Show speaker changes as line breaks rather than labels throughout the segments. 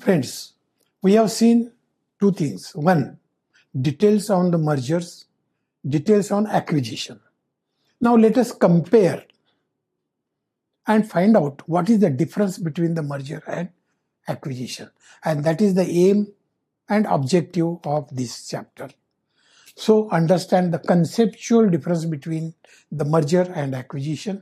Friends, we have seen two things. One, details on the mergers, details on acquisition. Now let us compare and find out what is the difference between the merger and acquisition. And that is the aim and objective of this chapter. So understand the conceptual difference between the merger and acquisition.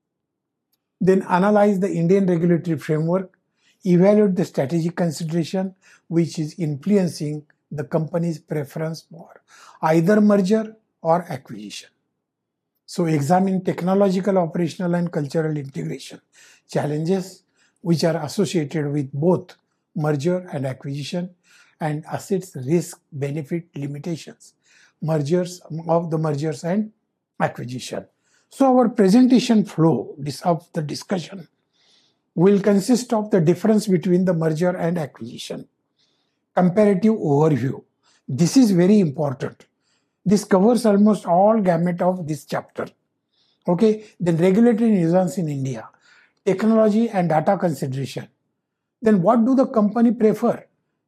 Then analyze the Indian regulatory framework, evaluate the strategic consideration which is influencing the company's preference for either merger or acquisition. So examine technological, operational and cultural integration challenges which are associated with both merger and acquisition, and assess risk benefit limitations of the mergers and acquisition. So our presentation flow of the discussion will consist of the difference between the merger and acquisition, comparative overview. This is very important. This covers almost all gamut of this chapter. Okay, then regulatory nuisance in India, technology and data consideration. Then what do the company prefer?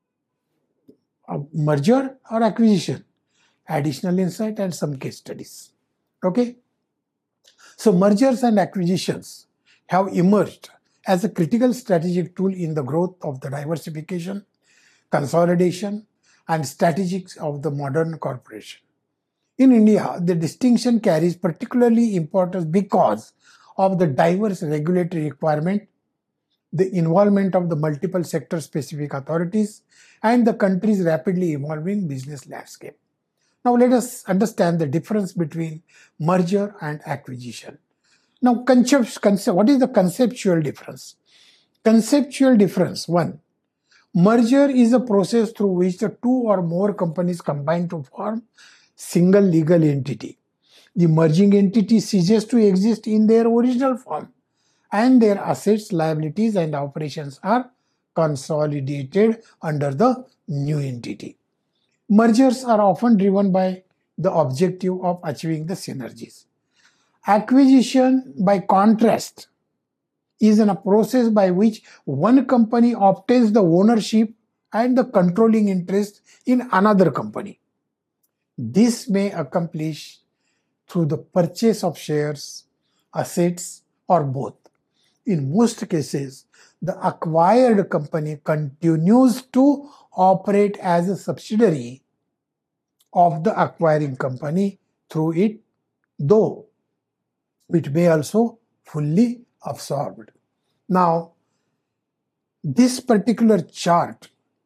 A merger or acquisition? Additional insight and some case studies. Okay. So mergers and acquisitions have emerged as a critical strategic tool in the growth of the diversification, consolidation, and strategies of the modern corporation. In India, the distinction carries particularly importance because of the diverse regulatory requirement, the involvement of the multiple sector-specific authorities, and the country's rapidly evolving business landscape. Now let us understand the difference between merger and acquisition. Now what is the conceptual difference? Conceptual difference, one, merger is a process through which the two or more companies combine to form single legal entity. The merging entity ceases to exist in their original form, and their assets, liabilities, and operations are consolidated under the new entity. Mergers are often driven by the objective of achieving the synergies. Acquisition, by contrast, is a process by which one company obtains the ownership and the controlling interest in another company. This may accomplish through the purchase of shares, assets, or both. In most cases, the acquired company continues to operate as a subsidiary of the acquiring company through it, though it may also fully absorbed. Now, this particular chart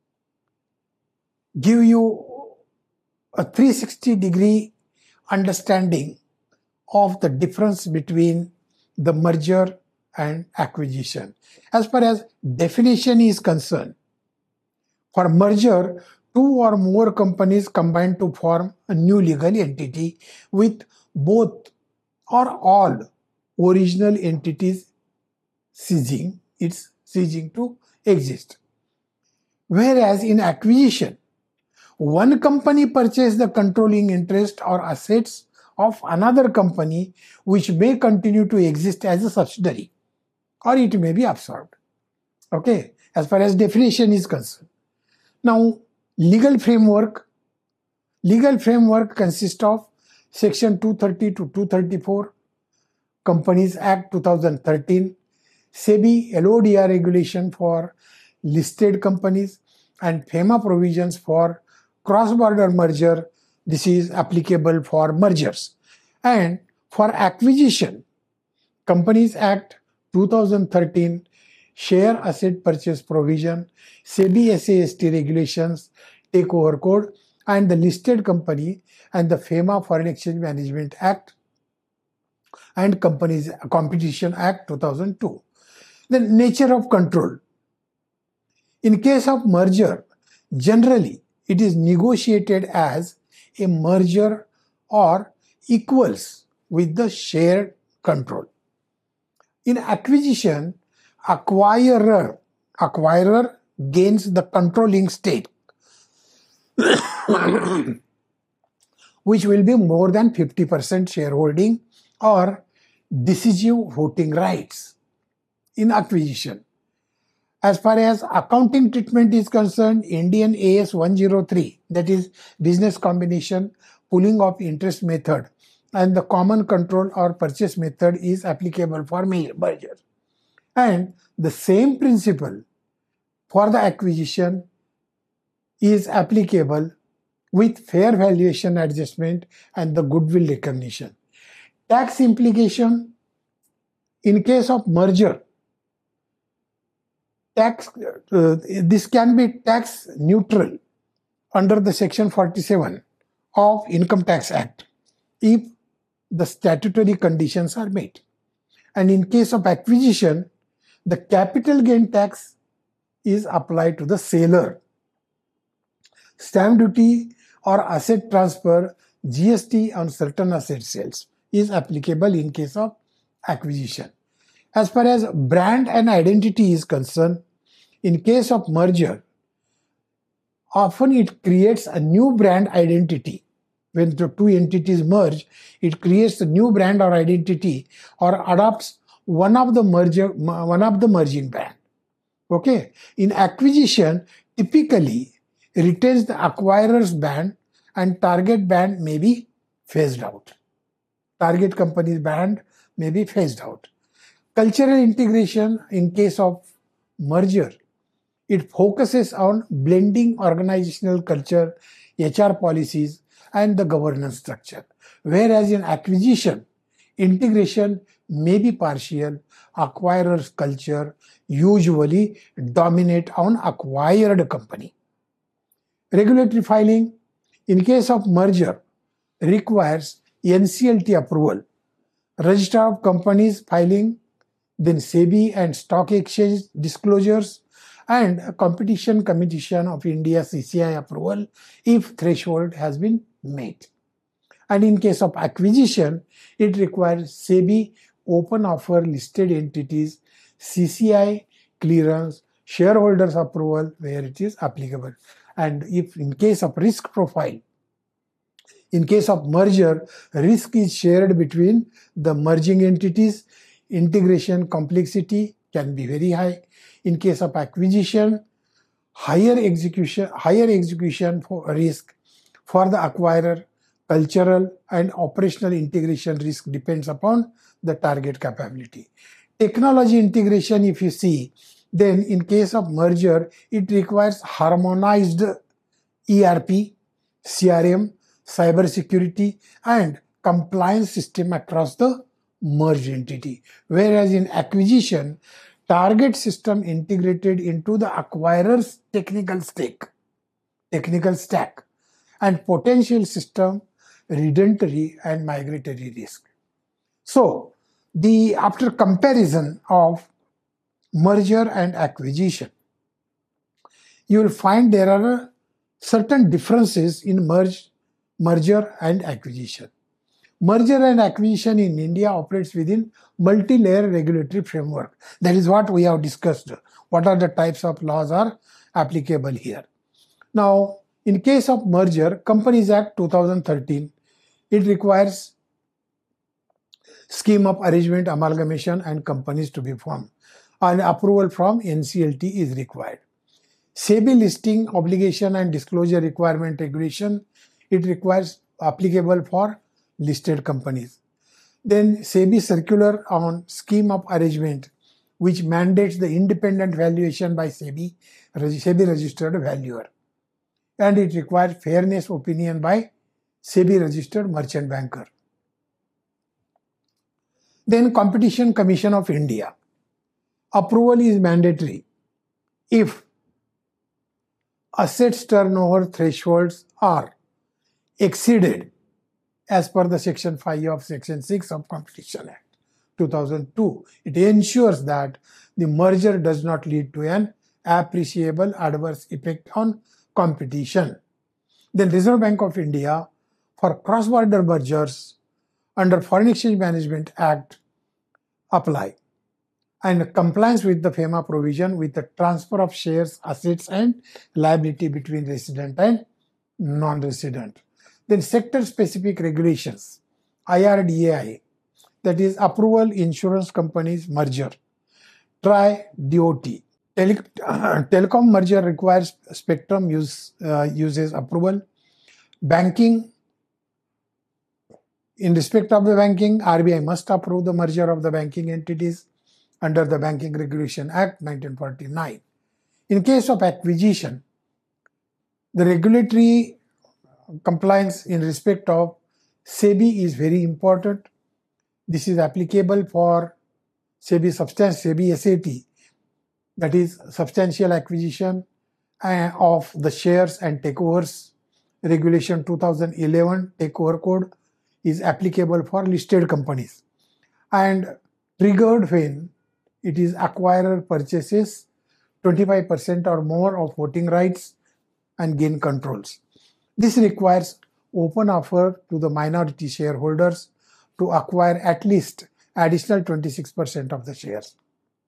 gives you a 360-degree understanding of the difference between the merger and acquisition. As far as definition is concerned, for merger, two or more companies combine to form a new legal entity with both or all original entities ceasing to exist. Whereas in acquisition, one company purchases the controlling interest or assets of another company which may continue to exist as a subsidiary, or it may be absorbed. Okay, as far as definition is concerned. Now, legal framework consists of Section 230 to 234, Companies Act 2013, SEBI LODR regulation for listed companies, and FEMA provisions for cross-border merger. This is applicable for mergers. And for acquisition, Companies Act 2013, Share Asset Purchase Provision, SEBI SAST regulations, Takeover Code, and the Listed Company and the FEMA Foreign Exchange Management Act and Competition Act 2002. The nature of control. In case of merger, generally it is negotiated as a merger or equals with the shared control. In acquisition, acquirer gains the controlling stake, which will be more than 50% shareholding or decisive voting rights in acquisition. As far as accounting treatment is concerned, Indian AS 103, that is business combination, pooling of interest method, and the common control or purchase method is applicable for merger. And the same principle for the acquisition is applicable with fair valuation adjustment and the goodwill recognition. Tax implication in case of merger, this can be tax neutral under the section 47 of Income Tax Act if the statutory conditions are met. And in case of acquisition, the capital gain tax is applied to the seller. Stamp duty or asset transfer, GST on certain asset sales is applicable in case of acquisition. As far as brand and identity is concerned, in case of merger, often it creates a new brand identity. When the two entities merge, it creates a new brand or identity or adopts one of the merging brand. Okay. In acquisition, typically retains the acquirer's brand and target brand may be phased out. Target company's brand may be phased out. Cultural integration in case of merger, it focuses on blending organizational culture, HR policies, and the governance structure. Whereas in acquisition, integration may be partial. Acquirer's culture usually dominate on acquired company. Regulatory filing, in case of merger, requires NCLT approval. Register of companies filing, then SEBI and stock exchange disclosures, and a Competition Commission of India CCI approval if threshold has been met. And in case of acquisition, it requires SEBI open offer listed entities, CCI clearance, shareholders approval where it is applicable. And if in case of risk profile, in case of merger, risk is shared between the merging entities. Integration complexity can be very high. In case of acquisition, higher execution for risk for the acquirer. Cultural and operational integration risk depends upon the target capability. Technology integration, if you see, then in case of merger, it requires harmonized ERP, CRM, cybersecurity, and compliance system across the merged entity. Whereas in acquisition, target system integrated into the acquirer's technical stack, and potential system redundantary and migratory risk. So, after comparison of merger and acquisition, you will find there are certain differences in merger and acquisition. Merger and acquisition in India operates within multi-layer regulatory framework. That is what we have discussed. What are the types of laws are applicable here? Now, in case of merger, Companies Act 2013, it requires scheme of arrangement, amalgamation, and companies to be formed. And approval from NCLT is required. SEBI listing obligation and disclosure requirement regulation, it requires applicable for listed companies. Then SEBI circular on scheme of arrangement, which mandates the independent valuation by SEBI registered valuer. And it requires fairness opinion by SEBI registered merchant banker. Then Competition Commission of India. Approval is mandatory if assets turnover thresholds are exceeded as per the Section 5 of Section 6 of Competition Act 2002. It ensures that the merger does not lead to an appreciable adverse effect on competition. Then Reserve Bank of India, for cross-border mergers under Foreign Exchange Management Act, apply. And compliance with the FEMA provision with the transfer of shares, assets, and liability between resident and non-resident. Then sector-specific regulations, IRDAI, that is Approval Insurance Companies Merger, TRI DOT, Telecom merger requires spectrum uses approval. Banking, in respect of the banking, RBI must approve the merger of the banking entities under the Banking Regulation Act 1949. In case of acquisition, the regulatory compliance in respect of SEBI is very important. This is applicable for SEBI SAT, that is substantial acquisition of the shares and takeovers. Regulation 2011 takeover code is applicable for listed companies and triggered when it is acquirer purchases 25% or more of voting rights and gain controls. This requires open offer to the minority shareholders to acquire at least additional 26% of the shares.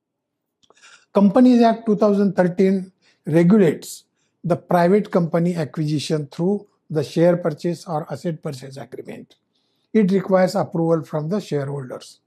Companies Act 2013 regulates the private company acquisition through the share purchase or asset purchase agreement. It requires approval from the shareholders.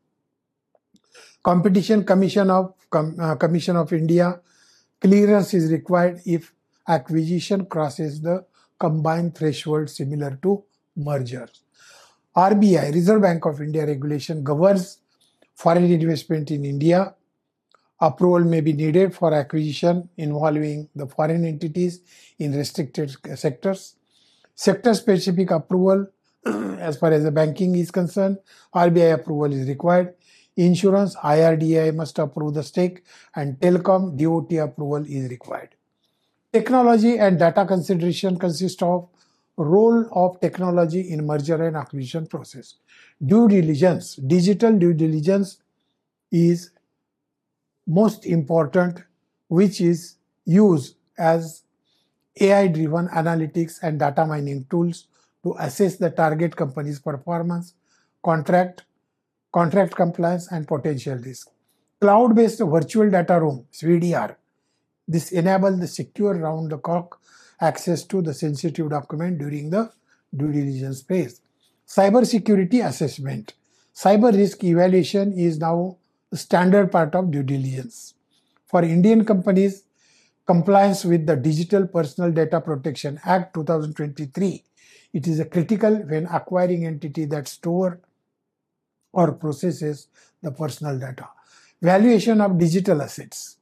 Competition Commission of India clearance is required if acquisition crosses the combined threshold similar to mergers. RBI, Reserve Bank of India regulation governs foreign investment in India. Approval may be needed for acquisition involving the foreign entities in restricted sectors. Sector-specific approval, as far as the banking is concerned, RBI approval is required. Insurance, IRDAI must approve the stake, and telecom, DOT approval is required. Technology and data consideration consist of role of technology in merger and acquisition process. Due diligence, digital due diligence is most important, which is used as AI-driven analytics and data mining tools to assess the target company's performance, contract compliance, and potential risk. Cloud-based virtual data room, VDR. This enables the secure round-the-clock access to the sensitive document during the due diligence phase. Cybersecurity assessment. Cyber risk evaluation is now a standard part of due diligence. For Indian companies, compliance with the Digital Personal Data Protection Act 2023, it is critical when acquiring entity that store or processes the personal data. Valuation of digital assets.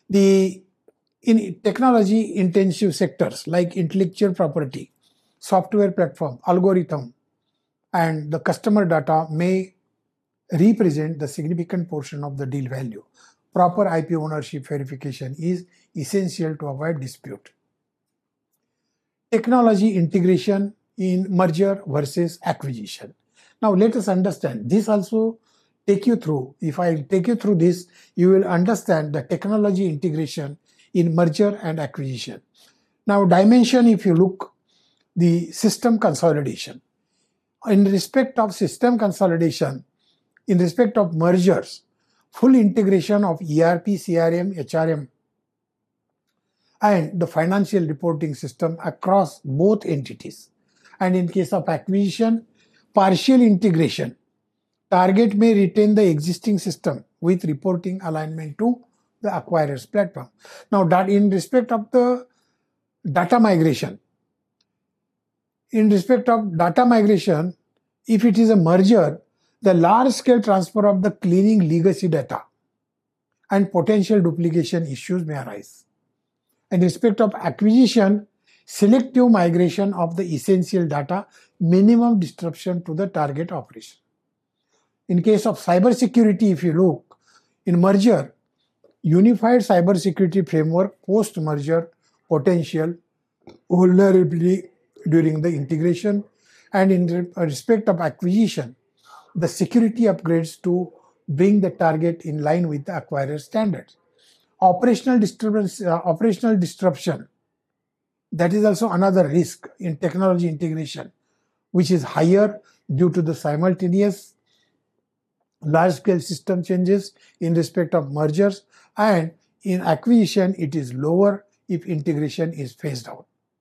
In technology-intensive sectors like intellectual property, software platform, algorithm, and the customer data may represent the significant portion of the deal value. Proper IP ownership verification is essential to avoid dispute. Technology integration in merger versus acquisition. Now let us understand this also. Take you through, if I take you through this, you will understand the technology integration in merger and acquisition. Now dimension, if you look, the system consolidation. In respect of system consolidation, in respect of mergers, full integration of ERP, CRM, HRM, and the financial reporting system across both entities. And in case of acquisition, partial integration. Target may retain the existing system with reporting alignment to the acquirer's platform. Now, that in respect of the data migration, if it is a merger, the large-scale transfer of the cleaning legacy data and potential duplication issues may arise. In respect of acquisition, selective migration of the essential data, minimum disruption to the target operation. In case of cybersecurity, if you look, in merger, unified cybersecurity framework, post-merger potential vulnerability during the integration, and in respect of acquisition, the security upgrades to bring the target in line with the acquirer standards. Operational disruption, that is also another risk in technology integration, which is higher due to the simultaneous large-scale system changes in respect of mergers, and in acquisition it is lower if integration is phased.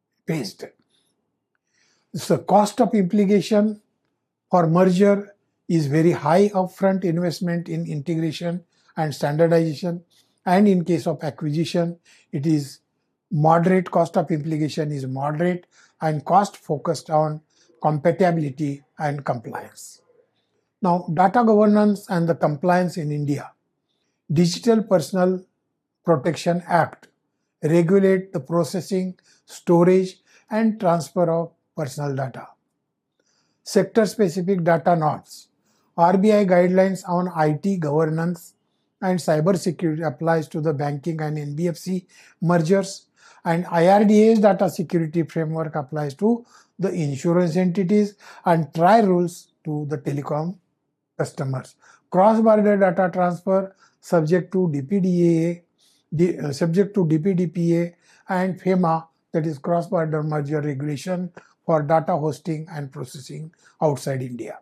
So cost of implication for merger is very high upfront investment in integration and standardization, And in case of acquisition, it is moderate, cost of implication is moderate, and cost focused on compatibility and compliance. Now, data governance and the compliance in India. Digital Personal Protection Act regulate the processing, storage, and transfer of personal data. Sector-specific data norms. RBI guidelines on IT governance and cybersecurity applies to the banking and NBFC mergers, and IRDA's data security framework applies to the insurance entities, and TRAI rules to the telecom customers. Cross-border data transfer subject to DPDA, subject to DPDPA and FEMA, that is cross-border merger regulation for data hosting and processing outside India.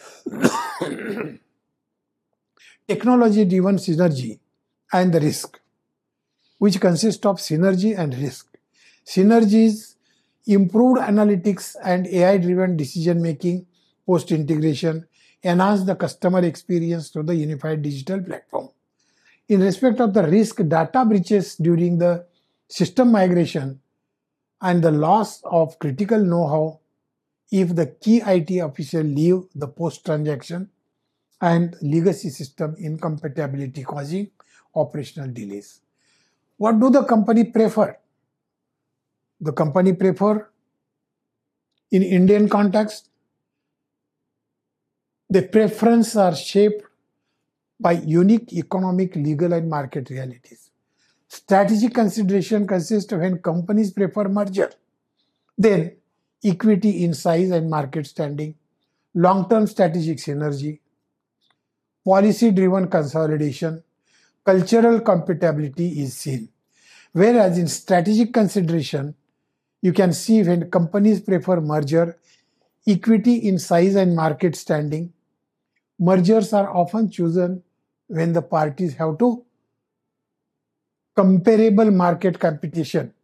Technology-driven synergy and the risk, which consists of synergy and risk. Synergies, improved analytics and AI-driven decision-making post-integration, enhance the customer experience through the unified digital platform. In respect of the risk, data breaches during the system migration and the loss of critical know-how if the key IT official leave the post-transaction, and legacy system incompatibility causing operational delays. What do the company prefer? The company prefer, in Indian context, the preferences are shaped by unique economic, legal, and market realities. Strategic consideration consists of when companies prefer merger, then equity in size and market standing, long-term strategic synergy, policy-driven consolidation, cultural compatibility is seen. Whereas in strategic consideration, you can see when companies prefer merger, equity in size and market standing. Mergers are often chosen when the parties have to comparable market competition,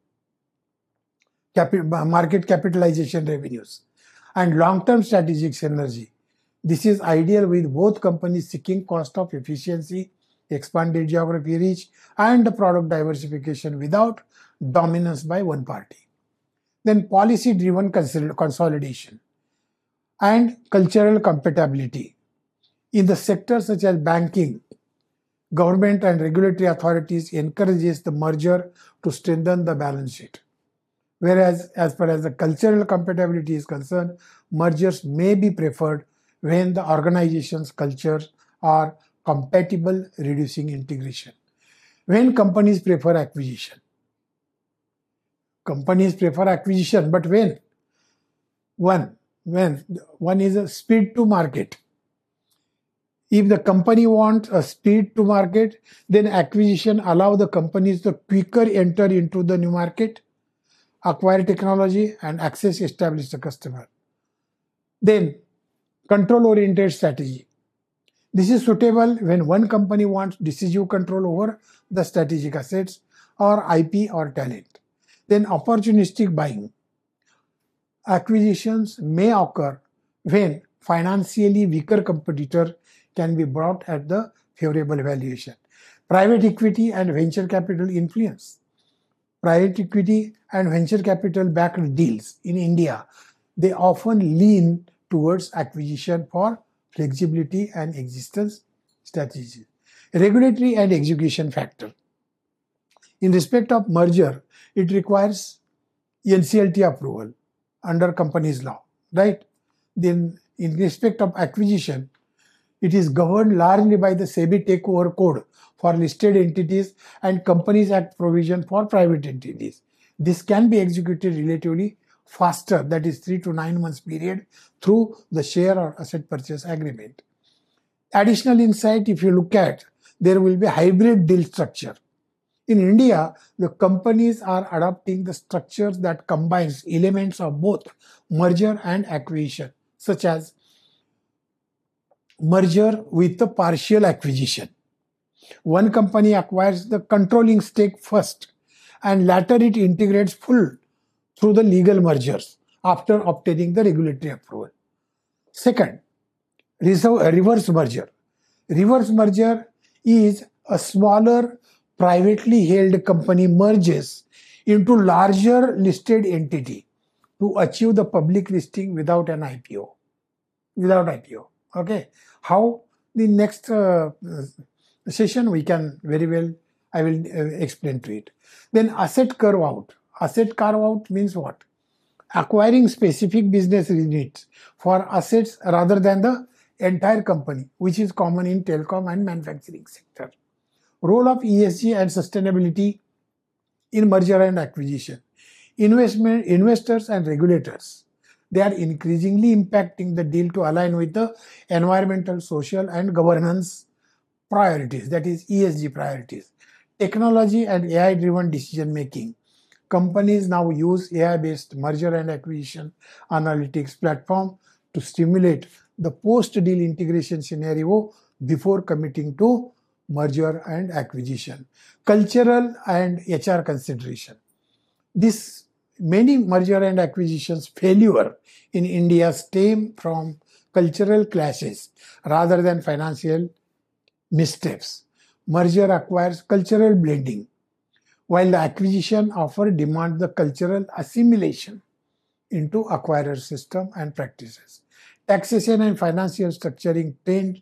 market capitalization revenues, and long-term strategic synergy. This is ideal with both companies seeking cost of efficiency, expanded geography reach, and product diversification without dominance by one party. Then policy-driven consolidation and cultural compatibility. In the sectors such as banking, government and regulatory authorities encourages the merger to strengthen the balance sheet. Whereas as far as the cultural compatibility is concerned, mergers may be preferred when the organization's cultures are compatible, reducing integration. When companies prefer acquisition. Companies prefer acquisition, but when? One is a speed to market. If the company wants a speed to market, then acquisition allow the companies to quicker enter into the new market, acquire technology, and access establish the customer. Then control-oriented strategy. This is suitable when one company wants decisive control over the strategic assets or IP or talent. Then opportunistic buying. Acquisitions may occur when financially weaker competitor can be brought at the favorable valuation. Private equity and venture capital influence. Private equity and venture capital backed deals in India, they often lean towards acquisition for flexibility and existence strategies. Regulatory and execution factor. In respect of merger, it requires NCLT approval under companies law, right? Then in respect of acquisition, it is governed largely by the SEBI Takeover Code for listed entities and Companies Act provision for private entities. This can be executed relatively faster, that is 3 to 9 months period, through the share or asset purchase agreement. Additional insight, if you look at, there will be hybrid deal structure. In India, the companies are adopting the structures that combines elements of both merger and acquisition, such as merger with the partial acquisition. One company acquires the controlling stake first, and later it integrates full through the legal mergers after obtaining the regulatory approval. Second, reverse merger. Reverse merger is a smaller privately held company merges into larger listed entity to achieve the public listing without an IPO. Without IPO. Okay. How? The next session we can very well, I will explain to it. Then asset carve out. Asset carve out means what? Acquiring specific business units for assets rather than the entire company, which is common in telecom and manufacturing sector. Role of ESG and sustainability in merger and acquisition. Investors and regulators, they are increasingly impacting the deal to align with the environmental, social, and governance priorities, that is ESG priorities. Technology and AI-driven decision making. Companies now use AI-based merger and acquisition analytics platform to stimulate the post-deal integration scenario before committing to merger and acquisition. Cultural and HR consideration. This many merger and acquisitions failure in India stem from cultural clashes rather than financial missteps. Merger acquires cultural blending, while the acquisition offer demands the cultural assimilation into acquirer system and practices. Taxation and financial structuring tend.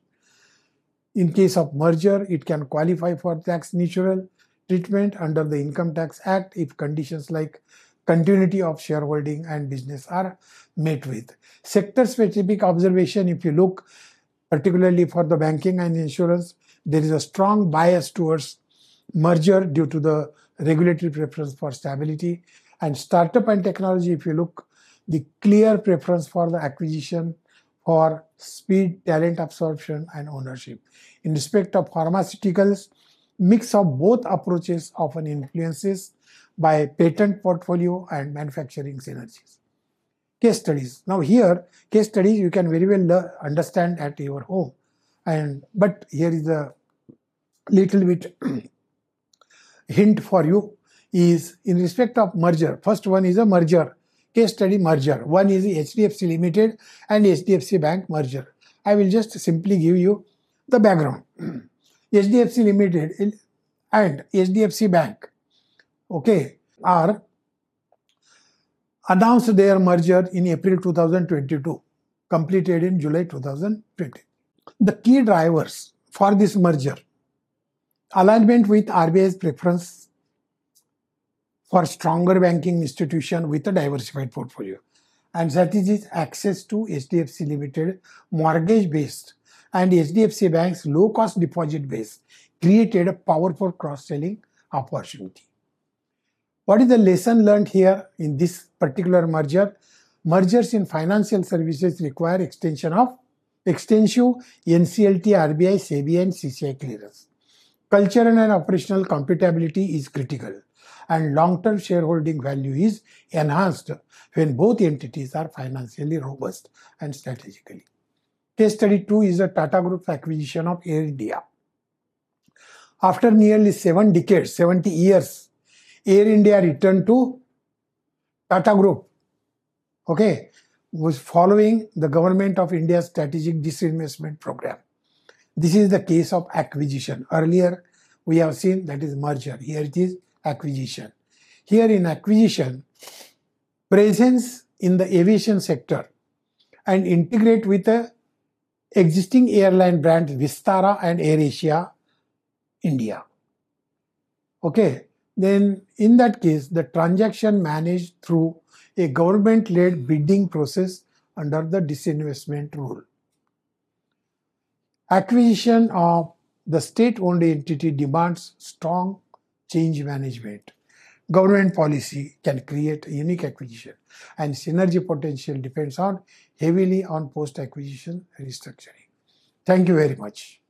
In case of merger, it can qualify for tax neutral treatment under the Income Tax Act if conditions like continuity of shareholding and business are met with. Sector-specific observation, if you look particularly for the banking and insurance, there is a strong bias towards merger due to the regulatory preference for stability. And startup and technology, if you look, the clear preference for the acquisition for speed, talent absorption, and ownership. In respect of pharmaceuticals, mix of both approaches often influences by patent portfolio and manufacturing synergies. Case studies. Now here, case studies you can very well understand at your home. But here is a little bit hint for you is in respect of merger. First one is a merger. Case study merger. One is HDFC Limited and HDFC Bank merger. I will just simply give you the background. HDFC Limited and HDFC Bank, okay, are announced their merger in April 2022, completed in July 2020. The key drivers for this merger: alignment with RBI's preference for stronger banking institution with a diversified portfolio, and that is access to HDFC Limited mortgage-based and HDFC Bank's low-cost deposit base created a powerful cross-selling opportunity. What is the lesson learned here in this particular merger? Mergers in financial services require extensive NCLT, RBI, SEBI, and CCI clearance. Cultural and operational compatibility is critical, and long-term shareholding value is enhanced when both entities are financially robust and strategically. Case study 2 is the Tata Group's acquisition of Air India. After nearly 7 decades, 70 years, Air India returned to Tata Group, okay, was following the Government of India's strategic disinvestment program. This is the case of acquisition. Earlier, we have seen that is merger. Here it is acquisition. Here in acquisition, presence in the aviation sector and integrate with the existing airline brands Vistara and AirAsia India. Okay, then in that case, the transaction managed through a government-led bidding process under the disinvestment rule. Acquisition of the state-owned entity demands strong change management. Government policy can create a unique acquisition, and synergy potential depends heavily on post-acquisition restructuring. Thank you very much.